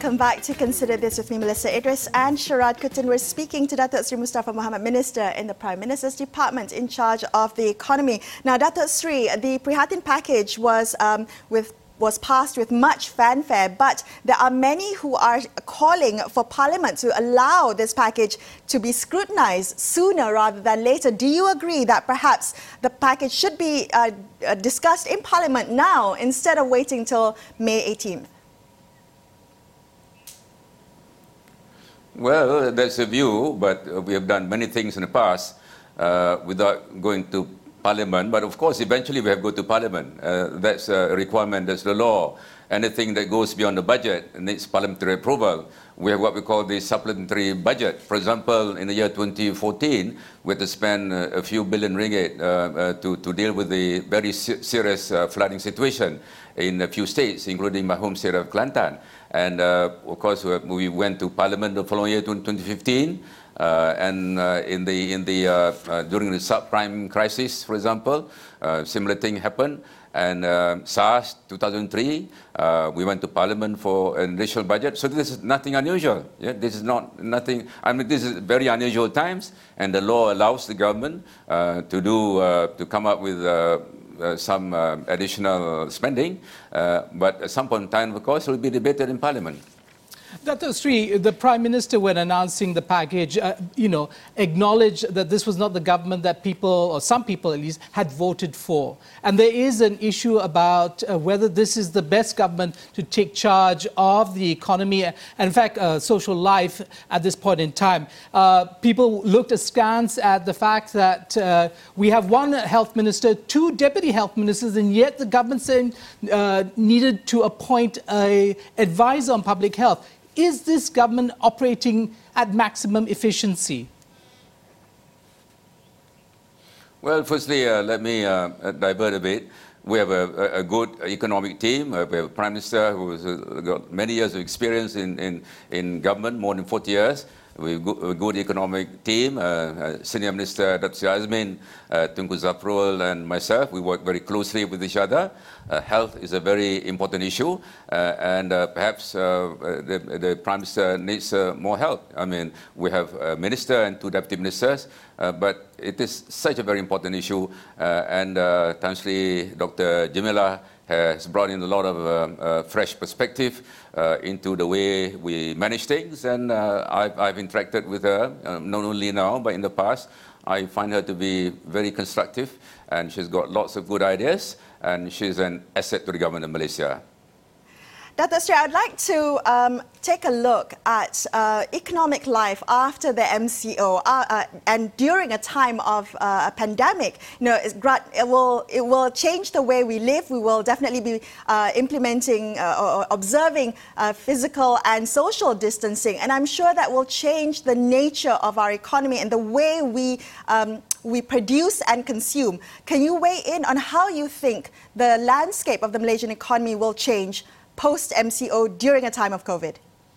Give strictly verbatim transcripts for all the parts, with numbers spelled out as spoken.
welcome back to Consider This with me, Melissa Idris and Sharad Kuttan. We're speaking to Datuk Sri Mustafa Mohamad, Minister in the Prime Minister's Department in charge of the economy. Now, Datuk Sri, the Prihatin package was um, with was passed with much fanfare, but there are many who are calling for Parliament to allow this package to be scrutinised sooner rather than later. Do you agree that perhaps the package should be uh, discussed in Parliament now instead of waiting till May eighteenth? Well, that's a view, but we have done many things in the past uh, without going to Parliament, but of course, eventually we have to go to Parliament. Uh, that's a requirement, that's the law. Anything that goes beyond the budget needs parliamentary approval. We have what we call the supplementary budget. For example, in the year twenty fourteen, we had to spend uh, a few billion ringgit uh, uh, to, to deal with the very se serious uh, flooding situation in a few states, including my home state of Kelantan. And uh, of course, we went to Parliament the following year, twenty fifteen. Uh, and uh, in the in the uh, uh, during the subprime crisis, for example, uh, similar thing happened. And uh, SARS two thousand three, uh, we went to Parliament for an additional budget. So this is nothing unusual. Yeah? This is not nothing. I mean, this is very unusual times, and the law allows the government uh, to do uh, to come up with uh, uh, some uh, additional spending. Uh, but at some point in time, of course, it will be debated in Parliament. Datuk Sri, the Prime Minister, when announcing the package, uh, you know, acknowledged that this was not the government that people, or some people at least, had voted for. And there is an issue about uh, whether this is the best government to take charge of the economy and, in fact, uh, social life at this point in time. Uh, people looked askance at the fact that uh, we have one health minister, two deputy health ministers, and yet the government saying, uh, needed to appoint an advisor on public health. Is this government operating at maximum efficiency? Well, firstly, uh, let me uh, divert a bit. We have a, a good economic team. Uh, we have a Prime Minister who has uh, got many years of experience in, in, in government, more than forty years. We have a good economic team. Uh, uh, Senior Minister Datuk Seri Azmin, uh, Tunku Zafrul and myself, we work very closely with each other. Uh, health is a very important issue, uh, and uh, perhaps uh, the, the Prime Minister needs uh, more help. I mean, we have a minister and two deputy ministers, uh, but it is such a very important issue, uh, and uh, Tan Sri Doctor Jamila has brought in a lot of uh, uh, fresh perspective uh, into the way we manage things, and uh, I've, I've interacted with her, uh, not only now, but in the past. I find her to be very constructive, and she's got lots of good ideas, and she's an asset to the government of Malaysia. Datuk Sri, I'd like to um, take a look at uh, economic life after the M C O uh, uh, and during a time of uh, a pandemic. You know, it will it will change the way we live. We will definitely be uh, implementing uh, or observing uh, physical and social distancing, and I'm sure that will change the nature of our economy and the way we um, we produce and consume. Can you weigh in on how you think the landscape of the Malaysian economy will change post-M C O during a time of COVID?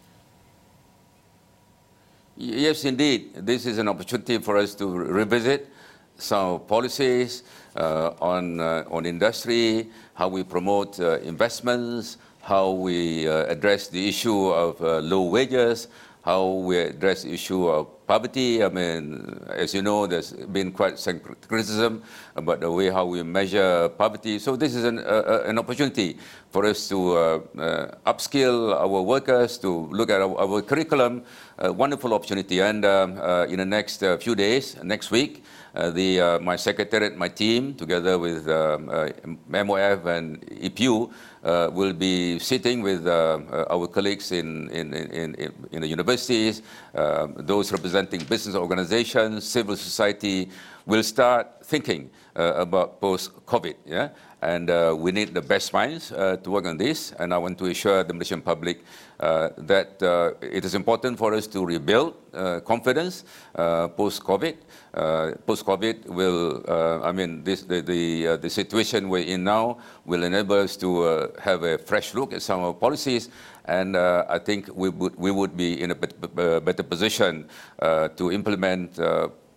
Yes, indeed. This is an opportunity for us to revisit some policies uh, on, uh, on industry, how we promote uh, investments, how we uh, address the issue of uh, low wages, how we address the issue of poverty. I mean, as you know, there's been quite some criticism about the way how we measure poverty. So this is an, uh, an opportunity for us to uh, uh, upskill our workers, to look at our, our curriculum. A wonderful opportunity. And um, uh, in the next uh, few days, next week, uh, the, uh, my secretariat, my team, together with um, uh, M O F and E P U, uh, will be sitting with uh, uh, our colleagues in, in, in, in, in the universities, uh, those representing business organizations, civil society, will start thinking uh, about post-COVID. Yeah? And uh, we need the best minds uh, to work on this. And I want to assure the Malaysian public uh, that uh, it is important for us to rebuild uh, confidence uh, post-COVID. Uh, post-COVID will, uh, I mean, this, the, the, uh, the situation we're in now will enable us to uh, have a fresh look at some of our policies. And uh, I think we would, we would be in a better, better position uh, to implement uh,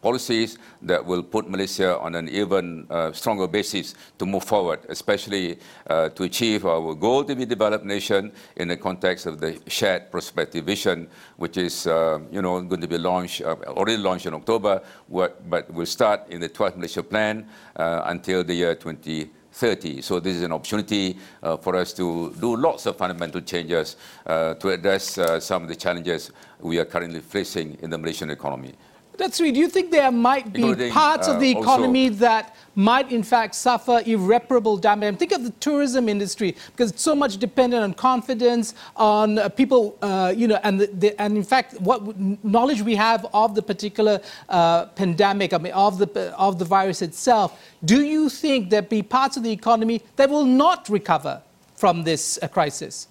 policies that will put Malaysia on an even uh, stronger basis to move forward, especially uh, to achieve our goal to be a developed nation in the context of the shared prosperity vision, which is uh, you know, going to be launched, uh, already launched in October, what, but will start in the twelfth Malaysia Plan uh, until the year twenty thirty. So this is an opportunity uh, for us to do lots of fundamental changes uh, to address uh, some of the challenges we are currently facing in the Malaysian economy. That's right. Do you think there might be Including, parts uh, of the economy also, that might in fact suffer irreparable damage? Think of the tourism industry, because it's so much dependent on confidence, on uh, people, uh, you know, and, the, the, and in fact, what knowledge we have of the particular uh, pandemic, I mean, of the, of the virus itself. Do you think there be parts of the economy that will not recover from this uh, crisis?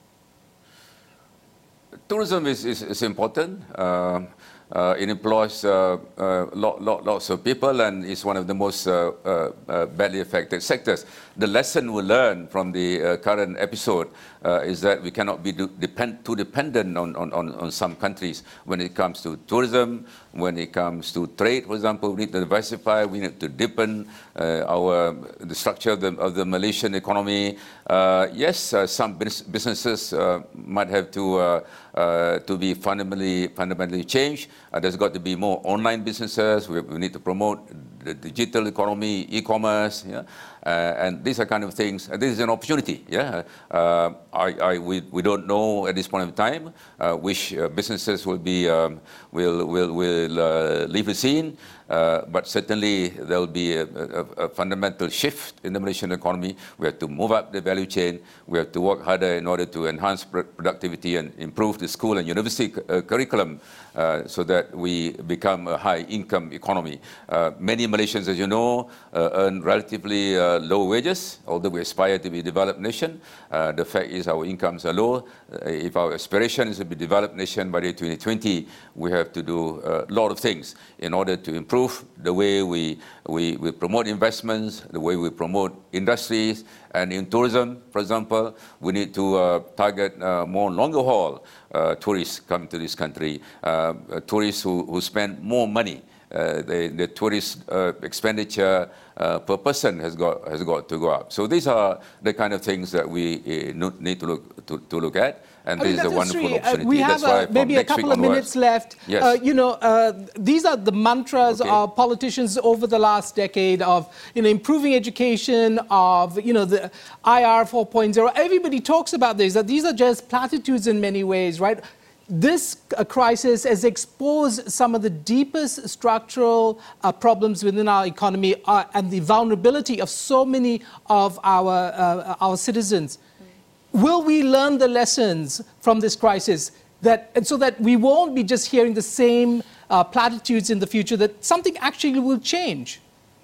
Tourism is, is, is important. Uh, Uh, it employs uh, uh, lot, lot, lots of people and is one of the most uh, uh, uh, badly affected sectors. The lesson we learned from the uh, current episode uh, is that we cannot be depend too dependent on, on, on some countries when it comes to tourism, when it comes to trade, for example. We need to diversify, we need to deepen uh, our, the structure of the, of the Malaysian economy. Uh, yes, uh, some businesses uh, might have to, uh, uh, to be fundamentally, fundamentally changed. Uh, there's got to be more online businesses. We, we need to promote the digital economy, e-commerce, yeah? uh, and these are kind of things. Uh, this is an opportunity. Yeah, uh, I, I, we, we don't know at this point in time uh, which uh, businesses will be um, will will will uh, leave the scene. Uh, but certainly there will be a, a, a fundamental shift in the Malaysian economy. We have to move up the value chain. We have to work harder in order to enhance pr productivity and improve the school and university uh, curriculum uh, so that we become a high-income economy. Uh, many Malaysians, as you know, uh, earn relatively uh, low wages, although we aspire to be a developed nation. Uh, the fact is our incomes are low. Uh, if our aspiration is to be a developed nation by the year twenty twenty, we have to do a lot of things in order to improve the way we, we, we promote investments, the way we promote industries, and in tourism, for example, we need to uh, target uh, more longer haul uh, tourists coming to this country, uh, tourists who, who spend more money. Uh, the, the tourist uh, expenditure uh, per person has got, has got to go up. So these are the kind of things that we uh, need to look, to, to look at. And I this mean, is a wonderful Sri, opportunity. Uh, we have That's why uh, maybe a couple of minutes left. Yes. Uh, you know, uh, these are the mantras Okay. of politicians over the last decade of, you know, improving education, of, you know, the I R four point oh. Everybody talks about this, that these are just platitudes in many ways, right? This uh, crisis has exposed some of the deepest structural uh, problems within our economy uh, and the vulnerability of so many of our, uh, our citizens. Will we learn the lessons from this crisis, that, and so that we won't be just hearing the same uh, platitudes in the future, that something actually will change?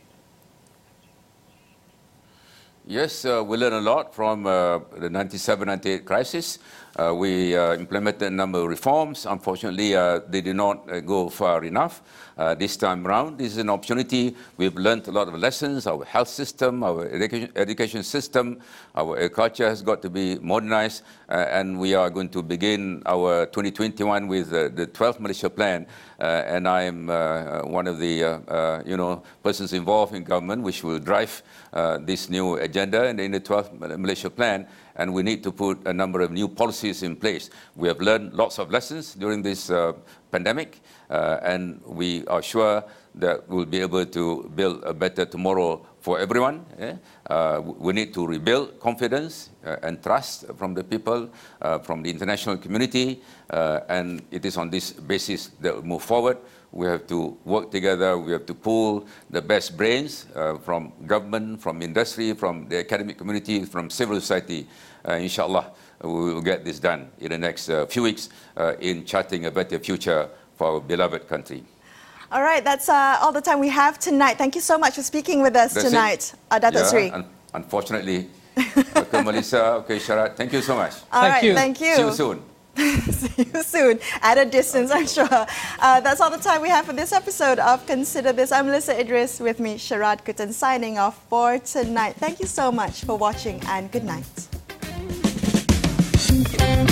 Yes, uh, we learned a lot from uh, the ninety-seven ninety-eight crisis. Uh, we uh, implemented a number of reforms. Unfortunately, uh, they did not uh, go far enough. Uh, this time around, this is an opportunity. We've learned a lot of lessons. Our health system, our education, education system, our agriculture has got to be modernized. Uh, and we are going to begin our twenty twenty-one with uh, the twelfth Malaysia Plan. Uh, and I am uh, one of the uh, uh, you know, persons involved in government which will drive uh, this new agenda and in the twelfth Malaysia Plan. And we need to put a number of new policies in place. We have learned lots of lessons during this uh, pandemic, uh, and we are sure that we'll be able to build a better tomorrow for everyone. Yeah? Uh, we need to rebuild confidence uh, and trust from the people, uh, from the international community, uh, and it is on this basis that we move forward. We have to work together, we have to pool the best brains uh, from government, from industry, from the academic community, from civil society. Uh, inshallah, we will get this done in the next uh, few weeks uh, in charting a better future for our beloved country. All right, that's uh, all the time we have tonight. Thank you so much for speaking with us That's tonight, uh, Dato' yeah, Sri. Un unfortunately, okay, Melissa, okay, Sharat, thank you so much. All Thank right, you. thank you. See you soon. See you soon, at a distance, I'm sure. Uh, that's all the time we have for this episode of Consider This. I'm Melissa Idris, with me, Sharad Kutan, signing off for tonight. Thank you so much for watching, and good night.